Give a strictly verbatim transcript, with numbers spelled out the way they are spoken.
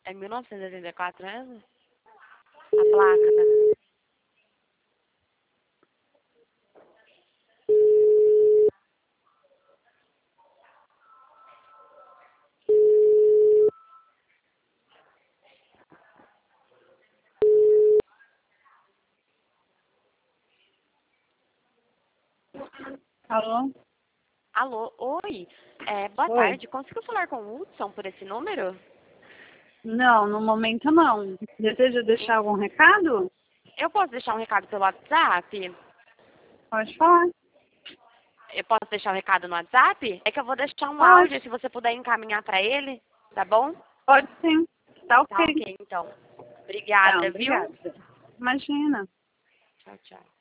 É mil novecentos e oitenta e quatro mesmo? A placa. Alô? Alô, oi. É, boa Oi. tarde. Conseguiu falar com o Hudson por esse número? Não, no momento não. Deseja deixar algum recado? Eu posso deixar um recado pelo WhatsApp? Pode falar. Eu posso deixar um recado no WhatsApp? É que eu vou deixar um áudio, Pode. se você puder encaminhar para ele, tá bom? Pode sim. Tá Tá ok. ok, então. Tá, Obrigada, viu? obrigada. Imagina. Tchau, tchau.